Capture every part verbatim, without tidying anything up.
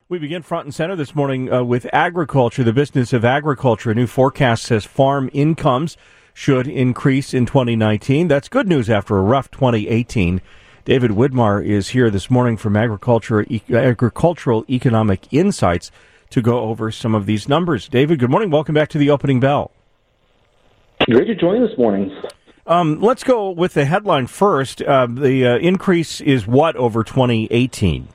We begin front and center this morning uh, with agriculture, the business of agriculture. A new forecast says farm incomes should increase in twenty nineteen. That's good news after a rough twenty eighteen. David Widmar is here this morning from Agriculture, e- Agricultural Economic Insights to go over some of these numbers. David, good morning. Welcome back to the opening bell. Great to join this morning. Um, let's go with the headline first. Uh, the uh, increase is what over twenty eighteen?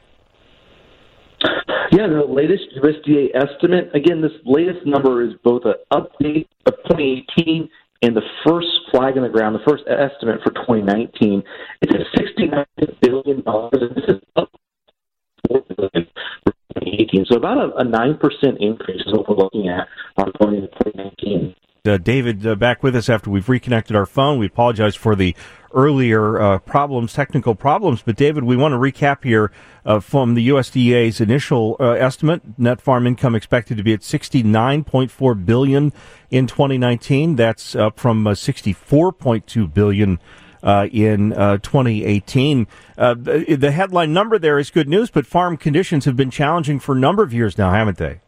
Yeah, the latest U S D A estimate, again, this latest number is both an update of twenty eighteen and the first flag in the ground, the first estimate for twenty nineteen. It's at sixty-nine billion dollars, and this is up four billion dollars for twenty eighteen. So about a, a nine percent increase is what we're looking at uh, going into twenty nineteen. Uh, David, uh, back with us after we've reconnected our phone. We apologize for the earlier uh, problems, technical problems. But, David, we want to recap here uh, from the U S D A's initial uh, estimate. Net farm income expected to be at sixty-nine point four billion dollars in twenty nineteen. That's up from uh, sixty-four point two billion dollars uh, in uh, twenty eighteen. Uh, the, the headline number there is good news, but farm conditions have been challenging for a number of years now, haven't they?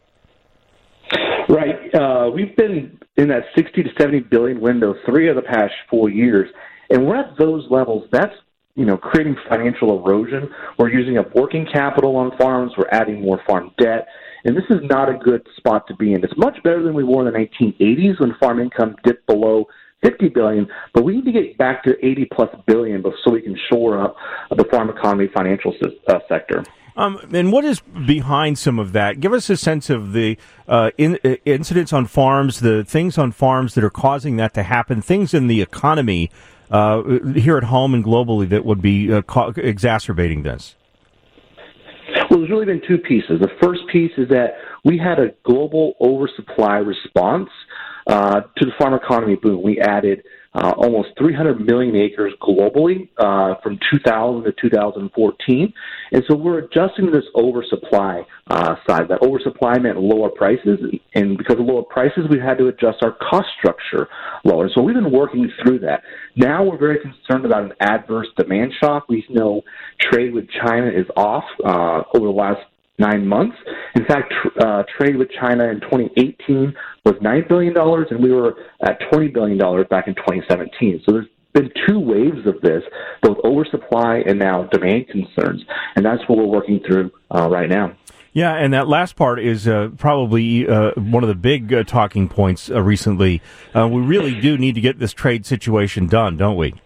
Right. Uh, we've been in that sixty to seventy billion window three of the past four years. And we're at those levels. That's, you know, creating financial erosion. We're using up working capital on farms. We're adding more farm debt. And this is not a good spot to be in. It's much better than we were in the nineteen eighties when farm income dipped below fifty billion dollars, but we need to get back to eighty plus billion dollars so we can shore up the farm economy financial uh, sector. Um, and what is behind some of that? Give us a sense of the uh, in, uh, incidents on farms, the things on farms that are causing that to happen, things in the economy uh, here at home and globally that would be uh, ca- exacerbating this. Well, there's really been two pieces. The first piece is that we had a global oversupply response uh, to the farm economy boom. We added uh, almost three hundred million acres globally uh, from two thousand to two thousand fourteen. And so we're adjusting to this oversupply uh, side. That oversupply meant lower prices. And because of lower prices, we had to adjust our cost structure lower. So we've been working through that. Now we're very concerned about an adverse demand shock. We know trade with China is off uh, over the last nine months. In fact, tr- uh, trade with China in twenty eighteen was nine billion dollars, and we were at twenty billion dollars back in twenty seventeen. So there's been two waves of this, both oversupply and now demand concerns, and that's what we're working through uh, right now. Yeah, and that last part is uh, probably uh, one of the big uh, talking points uh, recently. Uh, we really do need to get this trade situation done, don't we?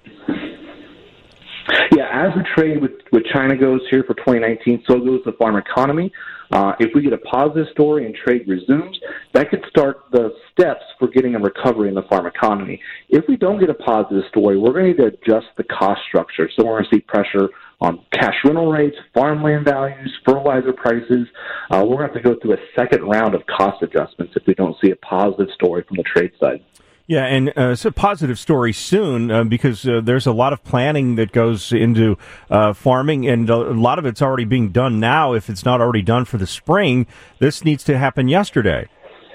Yeah, as the trade with, with China goes here for twenty nineteen, so goes the farm economy. Uh, if we get a positive story and trade resumes, that could start the steps for getting a recovery in the farm economy. If we don't get a positive story, we're going to need to adjust the cost structure. So we're going to see pressure on cash rental rates, farmland values, fertilizer prices. Uh, we're going to have to go through a second round of cost adjustments if we don't see a positive story from the trade side. Yeah, and uh, it's a positive story soon uh, because uh, there's a lot of planning that goes into uh, farming, and a lot of it's already being done now. If it's not already done for the spring, this needs to happen yesterday.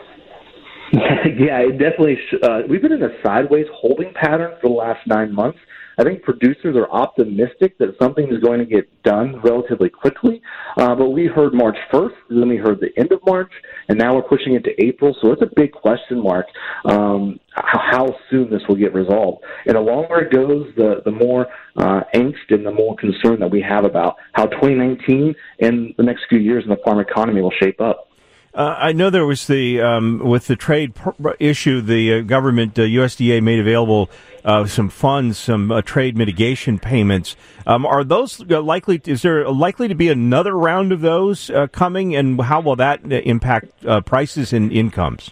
Yeah, it definitely. Sh- uh, we've been in a sideways holding pattern for the last nine months. I think producers are optimistic that something is going to get done relatively quickly. Uh, but we heard March first, then we heard the end of March, and now we're pushing into April. So it's a big question mark um, how, how soon this will get resolved. And the longer it goes, the, the more uh, angst and the more concern that we have about how twenty nineteen and the next few years in the farm economy will shape up. Uh, I know there was the, um, with the trade pr- issue, the uh, government, uh, U S D A made available uh, some funds, some uh, trade mitigation payments. Um, are those likely, is there likely to be another round of those uh, coming, and how will that impact uh, prices and incomes?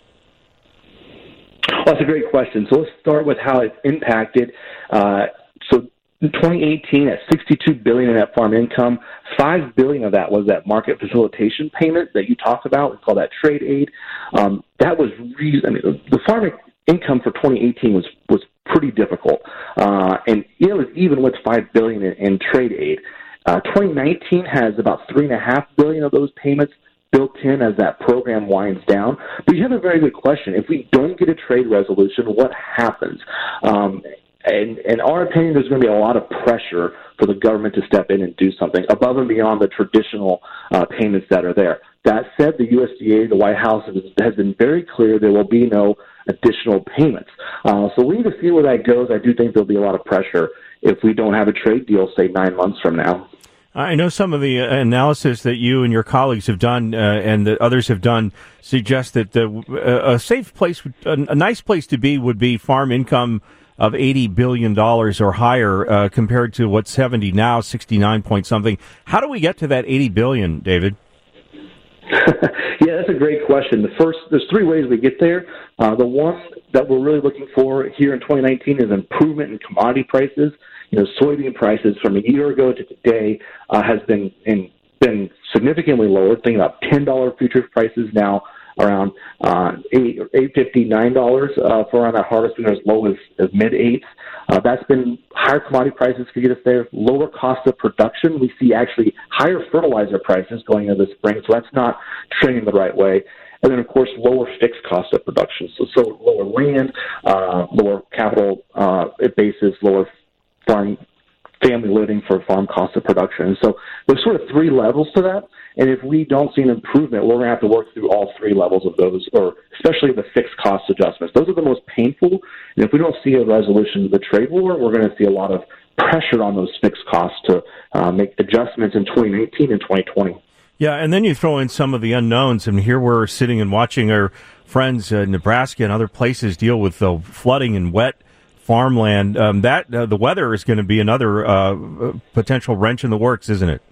Well, that's a great question. So let's start with how it's impacted. Uh, so in twenty eighteen, at sixty-two billion dollars in net farm income, five billion dollars of that was that market facilitation payment that you talked about. We call that trade aid. Um, that was re- I mean, the farm income for twenty eighteen was was pretty difficult, uh, and it was even with five billion dollars in, in trade aid. Uh, twenty nineteen has about three and a half billion dollars of those payments built in as that program winds down. But you have a very good question. If we don't get a trade resolution, what happens? Um, And in our opinion, there's going to be a lot of pressure for the government to step in and do something above and beyond the traditional uh, payments that are there. That said, the U S D A, the White House, has, has been very clear there will be no additional payments. Uh, so we need to see where that goes. I do think there'll be a lot of pressure if we don't have a trade deal, say, nine months from now. I know some of the analysis that you and your colleagues have done uh, and that others have done suggests that the, uh, a safe place, a, a nice place to be would be farm income of eighty billion dollars or higher uh, compared to what's seventy now, sixty-nine point something. How do we get to that eighty billion, David? Yeah, that's a great question. The first, there's three ways we get there. Uh, the one that we're really looking for here in twenty nineteen is improvement in commodity prices. You know, soybean prices from a year ago to today uh, has been in, been significantly lower. Think about ten dollars futures prices now around uh, eight eight fifty nine dollars uh, for around that harvest, and as low as, as mid eights. Uh, that's been higher commodity prices to get us there. Lower cost of production. We see actually higher fertilizer prices going into the spring, so that's not trending the right way. And then, of course, lower fixed cost of production. So, so lower land, uh, lower capital uh, basis, lower farm family living for farm cost of production. And so there's sort of three levels to that. And if we don't see an improvement, we're going to have to work through all three levels of those, or especially the fixed cost adjustments. Those are the most painful. And if we don't see a resolution to the trade war, we're going to see a lot of pressure on those fixed costs to uh, make adjustments in twenty nineteen and twenty twenty. Yeah, and then you throw in some of the unknowns. And here we're sitting and watching our friends in Nebraska and other places deal with the flooding and wet farmland. Um, that uh, the weather is going to be another uh, potential wrench in the works, isn't it?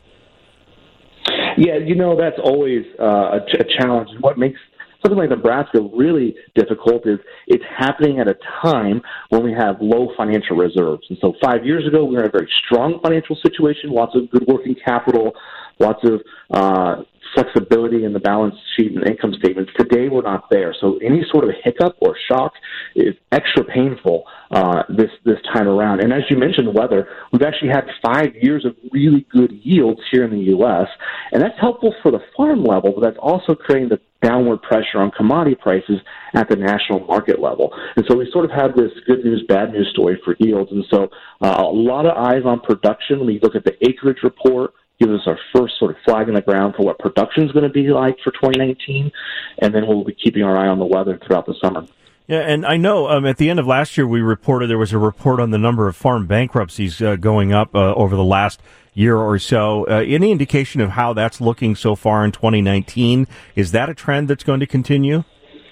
Yeah, you know, that's always uh, a, ch- a challenge. And what makes something like Nebraska really difficult is it's happening at a time when we have low financial reserves. And so five years ago, we were in a very strong financial situation, lots of good working capital, lots of uh, flexibility in the balance sheet and income statements. Today, we're not there. So any sort of hiccup or shock is extra painful uh, this this time around. And as you mentioned, weather, we've actually had five years of really good yields here in the U S, and that's helpful for the farm level, but that's also creating the downward pressure on commodity prices at the national market level. And so we sort of have this good news, bad news story for yields. And so uh, a lot of eyes on production. We look at the acreage report, gives us our first sort of flag in the ground for what production is going to be like for twenty nineteen, and then we'll be keeping our eye on the weather throughout the summer. Yeah, and I know um, at the end of last year we reported there was a report on the number of farm bankruptcies uh, going up uh, over the last year or so. Uh, any indication of how that's looking so far in twenty nineteen? Is that a trend that's going to continue?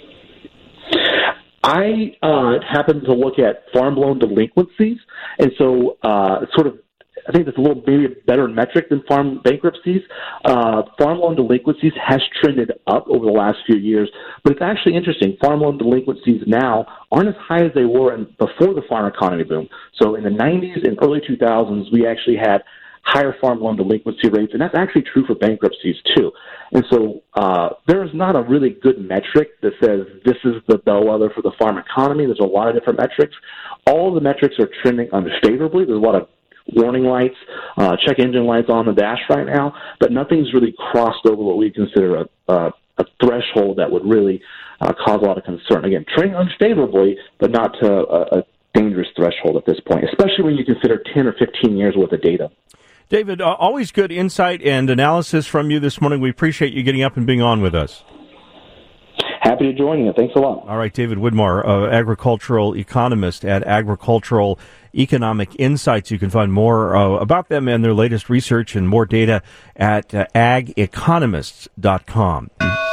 I uh, happen to look at farm loan delinquencies, and so uh, sort of I think that's a little maybe a better metric than farm bankruptcies. Uh, farm loan delinquencies has trended up over the last few years, but it's actually interesting. Farm loan delinquencies now aren't as high as they were in, before the farm economy boom. So in the nineties and early two thousands, we actually had higher farm loan delinquency rates, and that's actually true for bankruptcies too. And so uh, there is not a really good metric that says this is the bellwether for the farm economy. There's a lot of different metrics. All the metrics are trending unfavorably. There's a lot of warning lights, uh, check engine lights on the dash right now, but nothing's really crossed over what we consider a, a, a threshold that would really uh, cause a lot of concern. Again, trending unfavorably, but not to a, a dangerous threshold at this point, especially when you consider ten or fifteen years worth of data. David, uh, always good insight and analysis from you this morning. We appreciate you getting up and being on with us. Happy to join you. Thanks a lot. All right, David Widmar, uh, agricultural economist at Agricultural Economic Insights. You can find more uh, about them and their latest research and more data at uh, ag economists dot com.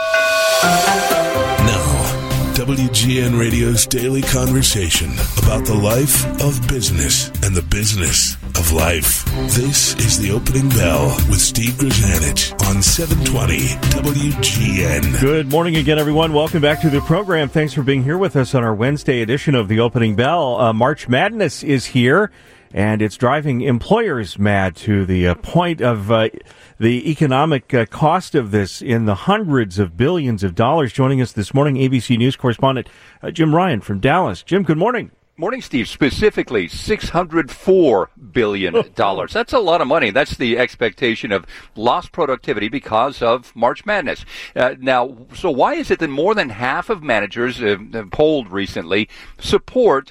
Now, W G N Radio's daily conversation about the life of business and the business of life. This is The Opening Bell with Steve Grzanich on seven twenty W G N. Good morning again, everyone. Welcome back to the program. Thanks for being here with us on our Wednesday edition of The Opening Bell. Uh, March Madness is here, and it's driving employers mad to the uh, point of uh, the economic uh, cost of this in the hundreds of billions of dollars. Joining us this morning, A B C News correspondent uh, Jim Ryan from Dallas. Jim, good morning. Morning, Steve. Specifically, six hundred four billion dollars. That's a lot of money. That's the expectation of lost productivity because of March Madness. Uh, now, so why is it that more than half of managers uh, polled recently support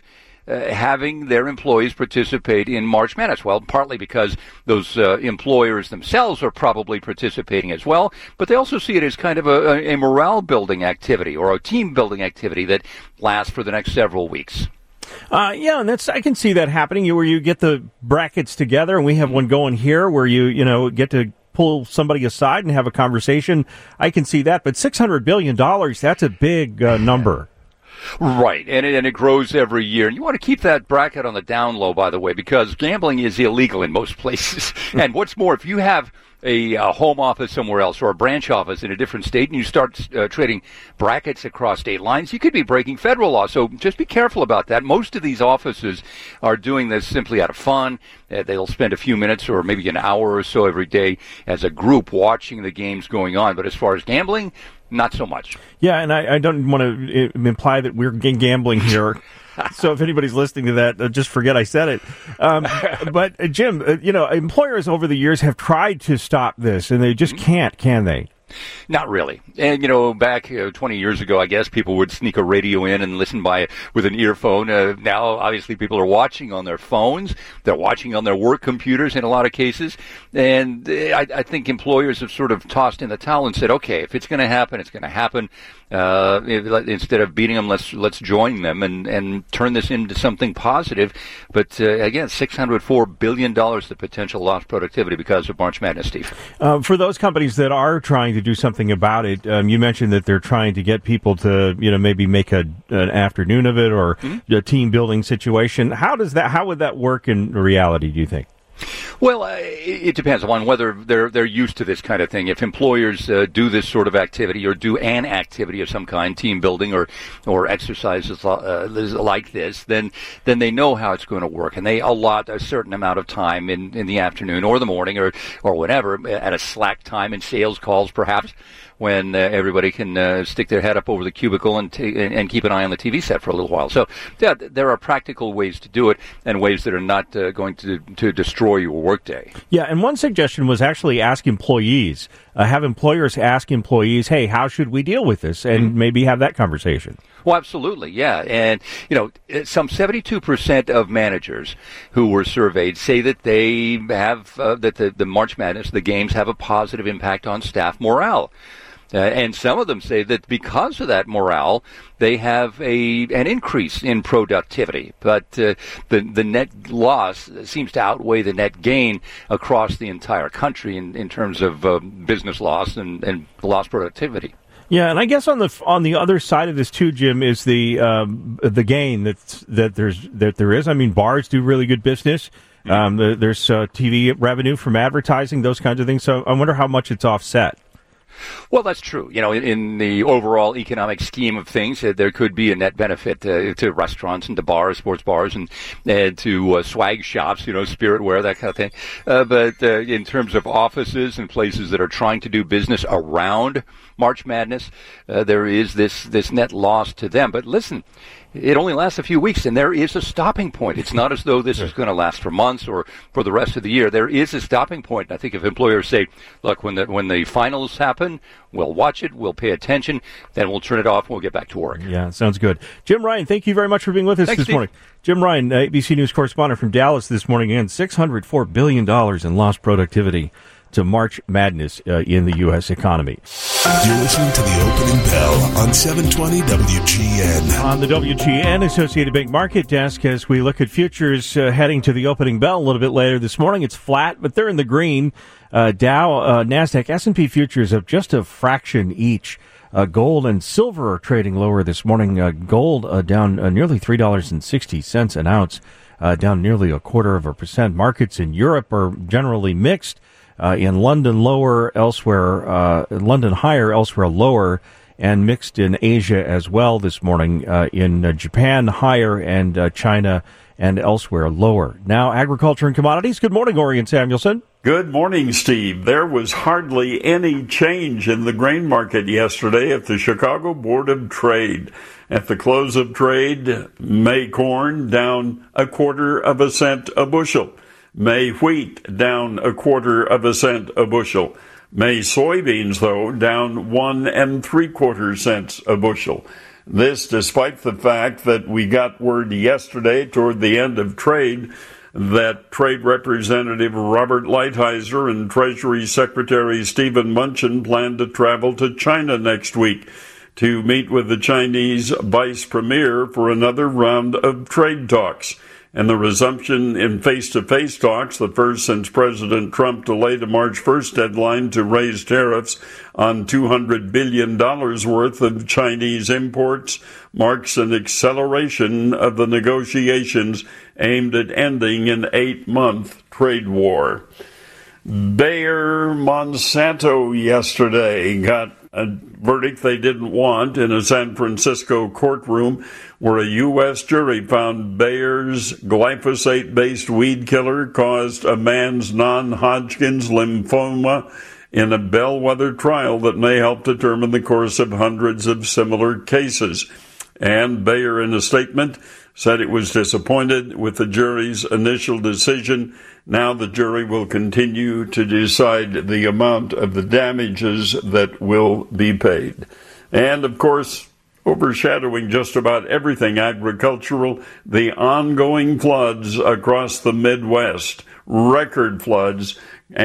uh, having their employees participate in March Madness? Well, partly because those uh, employers themselves are probably participating as well, but they also see it as kind of a, a morale-building activity or a team-building activity that lasts for the next several weeks. Uh, yeah, and that's I can see that happening where you get the brackets together, and we have one going here where you you know get to pull somebody aside and have a conversation. I can see that, but six hundred billion dollars, that's a big uh, number. Right, and it, and it grows every year. And you want to keep that bracket on the down low, by the way, because gambling is illegal in most places. And what's more, if you have a, a home office somewhere else or a branch office in a different state and you start uh, trading brackets across state lines, you could be breaking federal law. So just be careful about that. Most of these offices are doing this simply out of fun. Uh, they'll spend a few minutes or maybe an hour or so every day as a group watching the games going on. But as far as gambling, not so much. Yeah, and I, I don't want to imply that we're gambling here. So if anybody's listening to that, uh, just forget I said it. Um, but, uh, Jim, uh, you know, employers over the years have tried to stop this, and they just can't, can they? Not really. And, you know, back uh, twenty years ago, I guess, people would sneak a radio in and listen by with an earphone. Uh, now, obviously, people are watching on their phones. They're watching on their work computers in a lot of cases. And uh, I, I think employers have sort of tossed in the towel and said, okay, if it's going to happen, it's going to happen. Uh, instead of beating them, let's let's join them and, and turn this into something positive. But, uh, again, six hundred four billion dollars the potential lost productivity because of March Madness, Steve. Uh, for those companies that are trying to do something about it, um, you mentioned that they're trying to get people to, you know, maybe make a, an afternoon of it or mm-hmm. a team building situation. How does that, how would that work in reality, do you think? Well, uh, it depends on whether they're they're used to this kind of thing. If employers uh, do this sort of activity or do an activity of some kind, team building or or exercises uh, like this, then then they know how it's going to work, and they allot a certain amount of time in, in the afternoon or the morning or or whatever at a slack time in sales calls, perhaps, when uh, everybody can uh, stick their head up over the cubicle and, t- and keep an eye on the T V set for a little while. So, yeah, there are practical ways to do it and ways that are not uh, going to to destroy your workday. Yeah, and one suggestion was actually ask employees, uh, have employers ask employees, hey, how should we deal with this? And mm-hmm. maybe have that conversation. Well, absolutely, yeah. And, you know, some seventy-two percent of managers who were surveyed say that they have, uh, that the, the March Madness, the games have a positive impact on staff morale. Uh, and some of them say that because of that morale, they have a an increase in productivity. But uh, the the net loss seems to outweigh the net gain across the entire country in, in terms of uh, business loss and, and lost productivity. Yeah, and I guess on the on the other side of this too, Jim, is the um, the gain that that there's that there is. I mean, bars do really good business. Um, the, there's uh, T V revenue from advertising, those kinds of things. So I wonder how much it's offset. Well, that's true. You know, in, in the overall economic scheme of things, uh, there could be a net benefit uh, to restaurants and to bars, sports bars, and uh, to uh, swag shops, you know, spirit wear, that kind of thing. Uh, but uh, in terms of offices and places that are trying to do business around March Madness, uh, there is this, this net loss to them. But listen, it only lasts a few weeks, and there is a stopping point. It's not as though this is going to last for months or for the rest of the year. There is a stopping point. I think if employers say, look, when the when the finals happen, we'll watch it, we'll pay attention, then we'll turn it off, and we'll get back to work. Yeah, sounds good. Jim Ryan, thank you very much for being with us Thanks, this Steve. morning. Jim Ryan, A B C News correspondent from Dallas this morning, and six hundred four billion dollars in lost productivity to March Madness uh, in the U S economy. You're listening to the opening bell on seven twenty W G N. On the W G N Associated Bank Market Desk, as we look at futures uh, heading to the opening bell a little bit later this morning, it's flat, but they're in the green. Uh, Dow, uh, NASDAQ, S and P futures of just a fraction each. Uh, gold and silver are trading lower this morning. Uh, gold uh, down uh, nearly three dollars and sixty cents an ounce, uh, down nearly a quarter of a percent. Markets in Europe are generally mixed. Uh, in London, lower, elsewhere, uh, London higher, elsewhere lower, and mixed in Asia as well this morning. Uh, in uh, Japan, higher, and uh, China and elsewhere lower. Now, agriculture and commodities. Good morning, Orion Samuelson. Good morning, Steve. There was hardly any change in the grain market yesterday at the Chicago Board of Trade. At the close of trade, May corn down a quarter of a cent a bushel. May wheat down a quarter of a cent a bushel. May soybeans, though, down one and three quarter cents a bushel. This despite the fact that we got word yesterday toward the end of trade that Trade Representative Robert Lighthizer and Treasury Secretary Stephen Mnuchin plan to travel to China next week to meet with the Chinese vice premier for another round of trade talks. And the resumption in face-to-face talks, the first since President Trump delayed a March first deadline to raise tariffs on two hundred billion dollars worth of Chinese imports, marks an acceleration of the negotiations aimed at ending an eight-month trade war. Bayer Monsanto yesterday got a verdict they didn't want in a San Francisco courtroom where a U S jury found Bayer's glyphosate-based weed killer caused a man's non-Hodgkin's lymphoma in a bellwether trial that may help determine the course of hundreds of similar cases. And Bayer, in a statement, said it was disappointed with the jury's initial decision. Now the jury will continue to decide the amount of the damages that will be paid. And, of course, overshadowing just about everything agricultural, the ongoing floods across the Midwest, record floods,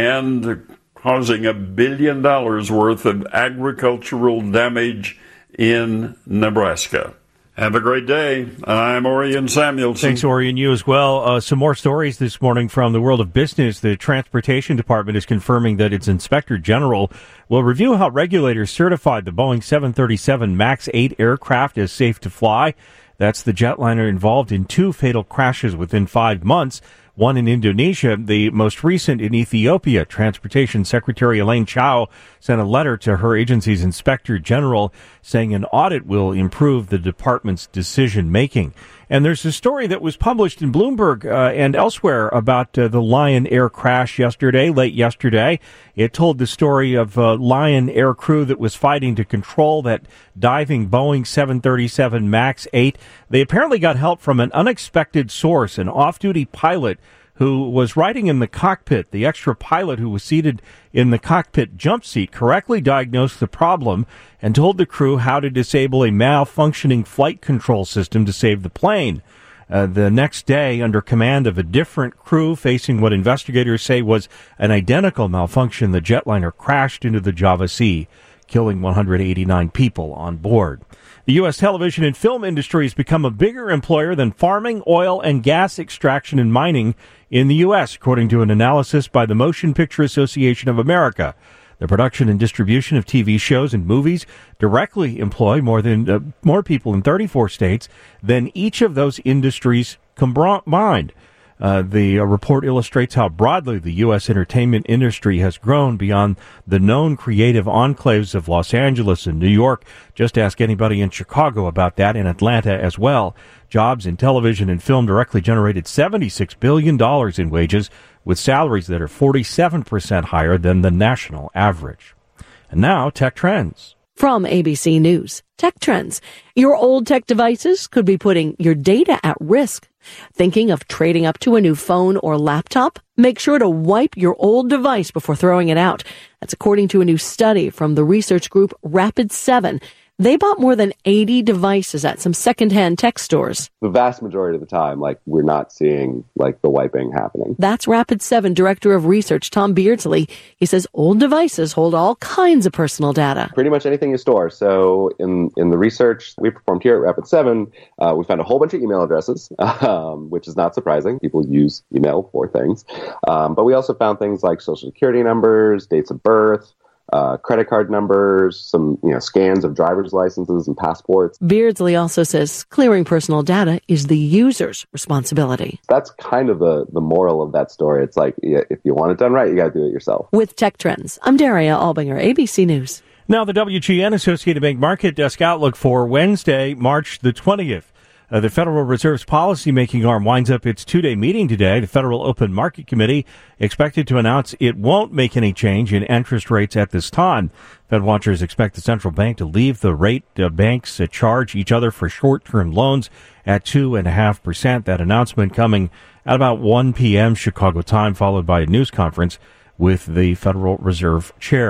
and causing a billion dollars worth of agricultural damage in Nebraska. Have a great day. I'm Orion Samuelson. Thanks, Orion. You as well. Uh, some more stories this morning from the world of business. The Transportation Department is confirming that its Inspector General will review how regulators certified the Boeing seven thirty-seven MAX eight aircraft as safe to fly. That's the jetliner involved in two fatal crashes within five months. One in Indonesia, the most recent in Ethiopia. Transportation Secretary Elaine Chao sent a letter to her agency's Inspector General saying an audit will improve the department's decision-making. And there's a story that was published in Bloomberg uh, and elsewhere about uh, the Lion Air crash yesterday, late yesterday. It told the story of a Lion Air crew that was fighting to control that diving Boeing seven thirty-seven MAX eight. They apparently got help from an unexpected source, an off-duty pilot who was riding in the cockpit. The extra pilot who was seated in the cockpit jump seat correctly diagnosed the problem and told the crew how to disable a malfunctioning flight control system to save the plane. Uh, the next day, under command of a different crew facing what investigators say was an identical malfunction, the jetliner crashed into the Java Sea, killing one hundred eighty-nine people on board. The U S television and film industry has become a bigger employer than farming, oil, and gas extraction and mining in the U S, according to an analysis by the Motion Picture Association of America. The production and distribution of T V shows and movies directly employ more than uh, more people in thirty-four states than each of those industries combined. Uh, the uh, report illustrates how broadly the U S entertainment industry has grown beyond the known creative enclaves of Los Angeles and New York. Just ask anybody in Chicago about that, in Atlanta as well. Jobs in television and film directly generated seventy-six billion dollars in wages, with salaries that are forty-seven percent higher than the national average. And now, Tech Trends. From A B C News, Tech Trends. Your old tech devices could be putting your data at risk. Thinking of trading up to a new phone or laptop? Make sure to wipe your old device before throwing it out. That's according to a new study from the research group Rapid seven. They bought more than eighty devices at some secondhand tech stores. The vast majority of the time, like, we're not seeing, like, the wiping happening. That's Rapid seven Director of Research, Tom Beardsley. He says old devices hold all kinds of personal data. Pretty much anything you store. So in, in the research we performed here at Rapid seven, uh, we found a whole bunch of email addresses, um, which is not surprising. People use email for things. Um, but we also found things like social security numbers, dates of birth, Uh, credit card numbers, some you know scans of driver's licenses and passports. Beardsley also says clearing personal data is the user's responsibility. That's kind of the, the moral of that story. It's like, if you want it done right, you got to do it yourself. With Tech Trends, I'm Daria Albinger, A B C News. Now the W G N Associated Bank Market Desk outlook for Wednesday, March the twentieth. Uh, the Federal Reserve's policymaking arm winds up its two-day meeting today. The Federal Open Market Committee expected to announce it won't make any change in interest rates at this time. Fed watchers expect the central bank to leave the rate uh, banks uh, charge each other for short-term loans at two point five percent. That announcement coming at about one p.m. Chicago time, followed by a news conference with the Federal Reserve chair.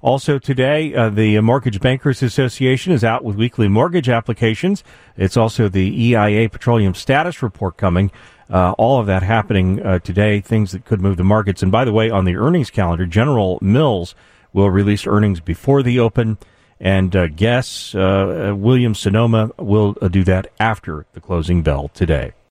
Also today, uh, the Mortgage Bankers Association is out with weekly mortgage applications. It's also the E I A Petroleum Status Report coming. Uh, all of that happening uh, today, things that could move the markets. And by the way, on the earnings calendar, General Mills will release earnings before the open, and uh, Guess, uh, Williams-Sonoma will uh, do that after the closing bell today.